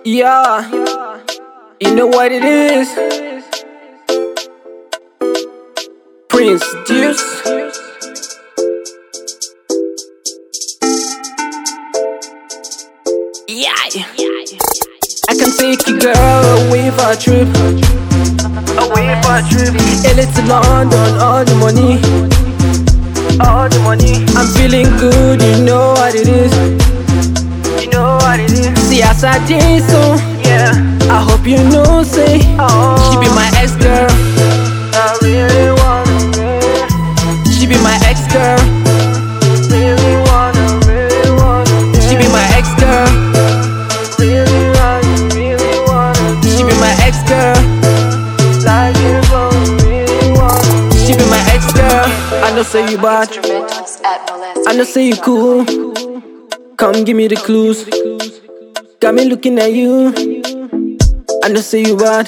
Yeah, you know what it is. Prince Deuce. Yeah, I can take you, girl, away for a trip. Away for a trip, LA to London, all the money. all the money. I'm feeling good, you know what it is. You know what it is. See, as I did so, Yeah. I hope you know, say, Oh, she be my ex-girl. I really wanna, She be my ex-girl. really wanna. She be my ex-girl. Really wanna. She be my ex-girl. Like you don't really wanna. She be my ex-girl. I know say you bad, I know say you cool. Come give me the clues. Got me looking at you. I know say you bad,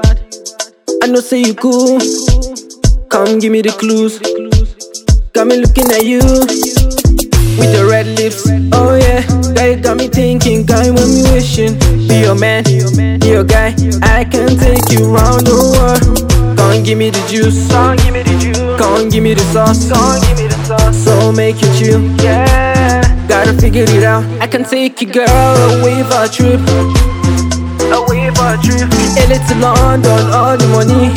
I know say you cool. Come give me the clues. Got me looking at you with the red lips. Oh yeah, guy got me thinking, guy when me wishing. Be your man, be your guy. I can take you round the world. Come give me the juice. Come give me the juice. Come give me the sauce. Come give me the sauce. So make you chill. Yeah. Gotta figure it out. I can take you, girl, away for a trip. Away for a trip, LA to London, all the money.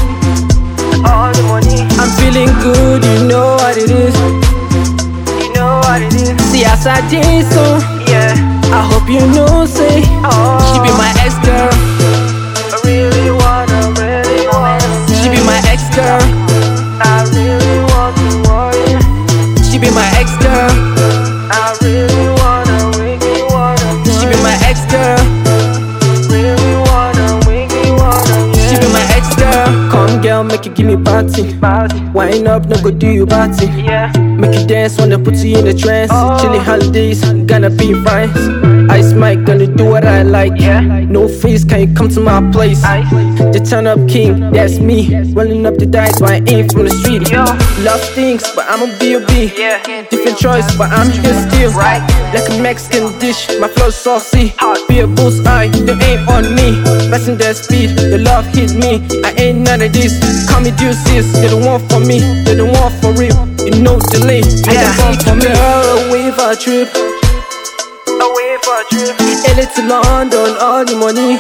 all the money. I'm feeling good, you know what it is. You know what it is. See, as I did so, Yeah. I hope you know, say, Oh, she be my ex-girl. I really wanna. She be my ex-girl. I really want to worry. She be my ex-girl. I really wanna make me wanna. She be my ex-girl. Really wanna make me wanna. She be my ex-girl. Come, girl, make you give me party. Body. Wind up, no go do you party. Yeah. Make you dance when I put you in a trance. Oh. Chilly holidays, gonna be fine. Ice Mike, gonna do what I like. Yeah. No face, can you come to my place? Ice. The turn up king, that's me. Rolling up the dice, but I ain't from the street. Yo. Love stinks, but I'm a B.O.B. Yeah. Different choice, but I'm here still. Right. Like a Mexican dish, my flow saucy. Hot. Be a bullseye, you ain't on me. Passing that speed, the love hit me. I ain't none of this. Call me deuces, you're the one for me, you're the one for real. You know delay, I Yeah. can take you, girl, away for a trip. Away for a trip, LA to London, all the money.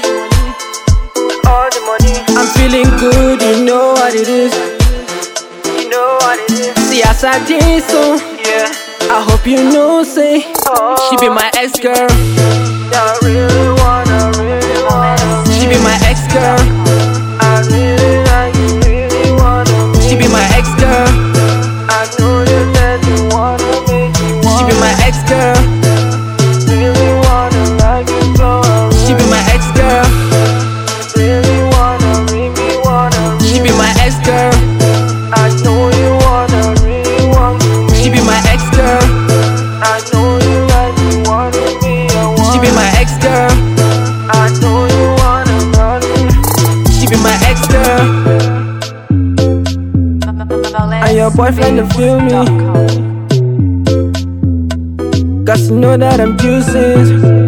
all the money. I'm feeling good, you know what it is. You know what it is. See, as I did so, Yeah. I hope you know, say, Oh, she be my ex-girl. I really wanna. She be my ex-girl. I really like you, really wanna. She be my ex-girl. I know that you wanna make me wanna. She be my ex-girl. Really wanna like you so. She be my ex-girl. Really wanna make me wanna. She be my ex-girl. I know you wanna, really want me. She be my ex-girl. I know you like you wanna be. I want. She be my ex-girl. I know you wanna love me. She be my ex-girl. And your boyfriend to feel me. Cause you know that I'm juicing.